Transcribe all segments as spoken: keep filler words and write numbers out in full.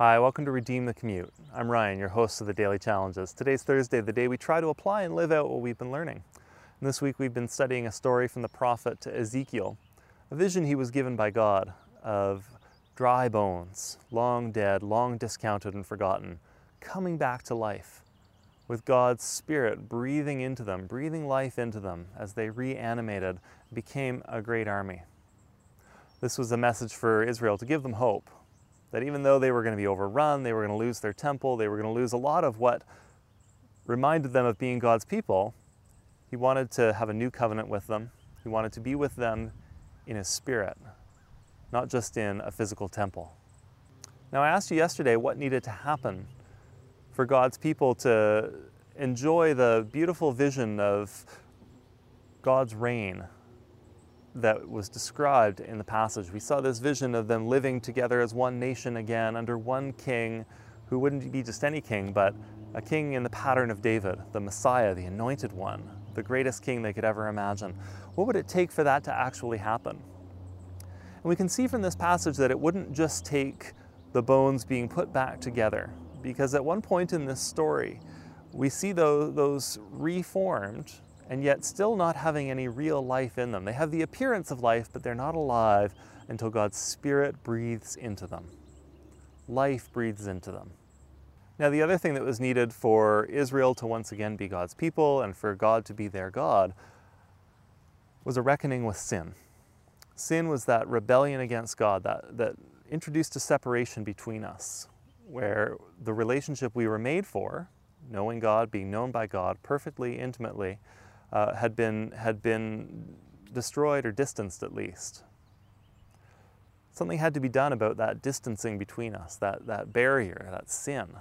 Hi, welcome to Redeem the Commute. I'm Ryan, your host of the Daily Challenges. Today's Thursday, the day we try to apply and live out what we've been learning. And this week we've been studying a story from the prophet Ezekiel, a vision he was given by God of dry bones, long dead, long discounted and forgotten, coming back to life, with God's Spirit breathing into them, breathing life into them as they reanimated, became a great army. This was a message for Israel to give them hope, that even though they were going to be overrun, they were going to lose their temple, they were going to lose a lot of what reminded them of being God's people, he wanted to have a new covenant with them. He wanted to be with them in his spirit, not just in a physical temple. Now, I asked you yesterday what needed to happen for God's people to enjoy the beautiful vision of God's reign that was described in the passage. We saw this vision of them living together as one nation again under one king who wouldn't be just any king, but a king in the pattern of David, the Messiah, the anointed one, the greatest king they could ever imagine. What would it take for that to actually happen? And we can see from this passage that it wouldn't just take the bones being put back together, because at one point in this story, we see those, those reformed and yet still not having any real life in them. They have the appearance of life, but they're not alive until God's Spirit breathes into them. Life breathes into them. Now, the other thing that was needed for Israel to once again be God's people and for God to be their God was a reckoning with sin. Sin was that rebellion against God that, that introduced a separation between us, where the relationship we were made for, knowing God, being known by God perfectly, intimately, Uh, had been had been destroyed or distanced at least. Something had to be done about that distancing between us, that, that barrier, that sin.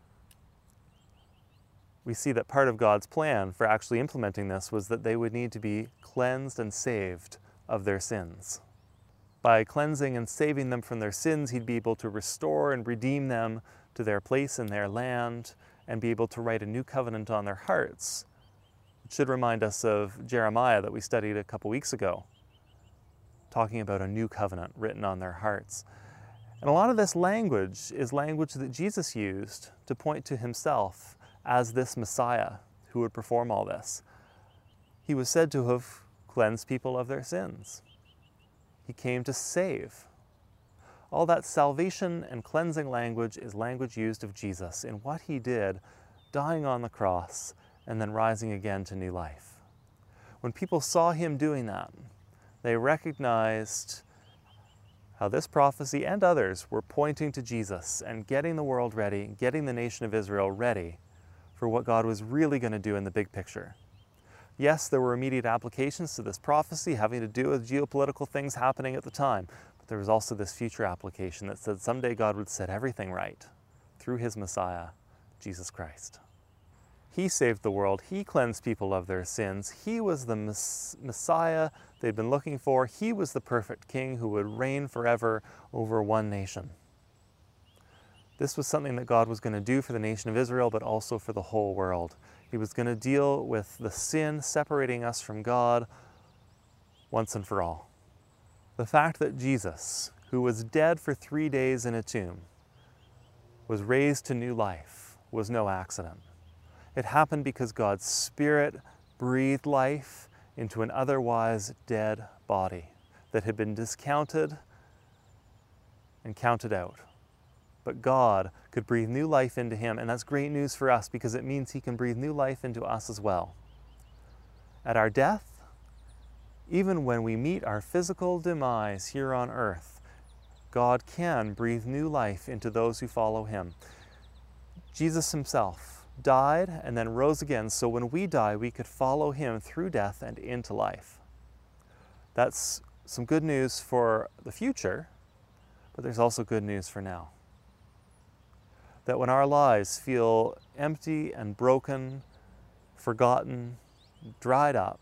We see that part of God's plan for actually implementing this was that they would need to be cleansed and saved of their sins. By cleansing and saving them from their sins, he'd be able to restore and redeem them to their place in their land and be able to write a new covenant on their hearts. It should remind us of Jeremiah that we studied a couple weeks ago, talking about a new covenant written on their hearts. And a lot of this language is language that Jesus used to point to himself as this Messiah who would perform all this. He was said to have cleansed people of their sins. He came to save. All that salvation and cleansing language is language used of Jesus in what he did, dying on the cross and then rising again to new life. When people saw him doing that, they recognized how this prophecy and others were pointing to Jesus and getting the world ready, getting the nation of Israel ready for what God was really going to do in the big picture. Yes, there were immediate applications to this prophecy having to do with geopolitical things happening at the time, but there was also this future application that said someday God would set everything right through his Messiah, Jesus Christ. He saved the world. He cleansed people of their sins. He was the Messiah they'd been looking for. He was the perfect king who would reign forever over one nation. This was something that God was going to do for the nation of Israel, but also for the whole world. He was going to deal with the sin separating us from God once and for all. The fact that Jesus, who was dead for three days in a tomb, was raised to new life was no accident. It happened because God's Spirit breathed life into an otherwise dead body that had been discounted and counted out. But God could breathe new life into him, and that's great news for us because it means he can breathe new life into us as well. At our death, even when we meet our physical demise here on earth, God can breathe new life into those who follow him. Jesus himself died and then rose again, so when we die, we could follow him through death and into life. That's some good news for the future, but there's also good news for now. That when our lives feel empty and broken, forgotten, dried up,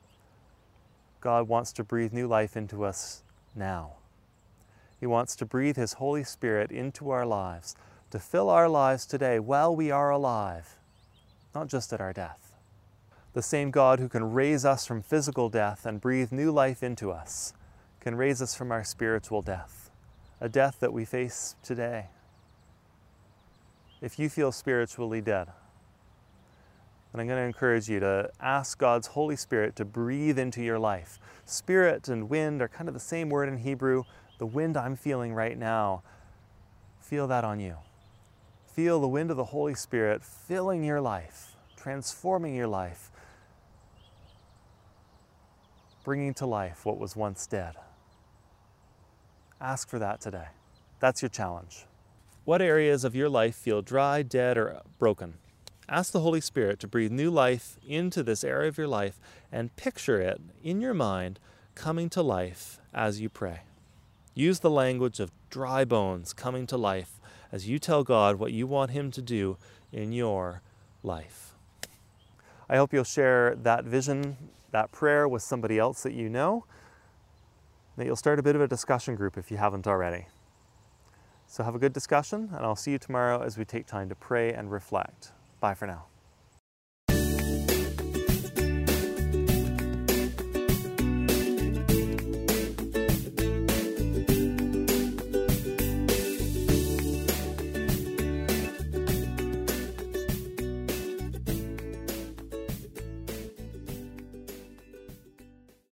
God wants to breathe new life into us now. He wants to breathe his Holy Spirit into our lives, to fill our lives today while we are alive, not just at our death. The same God who can raise us from physical death and breathe new life into us can raise us from our spiritual death, a death that we face today. if you feel spiritually dead, then I'm going to encourage you to ask God's Holy Spirit to breathe into your life. Spirit and wind are kind of the same word in Hebrew. The wind I'm feeling right now, feel that on you. Feel the wind of the Holy Spirit filling your life, transforming your life, bringing to life what was once dead. Ask for that today. That's your challenge. What areas of your life feel dry, dead, or broken? Ask the Holy Spirit to breathe new life into this area of your life and picture it in your mind coming to life as you pray. Use the language of dry bones coming to life as you tell God what you want Him to do in your life. I hope you'll share that vision, that prayer with somebody else that you know, that you'll start a bit of a discussion group if you haven't already. So have a good discussion, and I'll see you tomorrow as we take time to pray and reflect. Bye for now.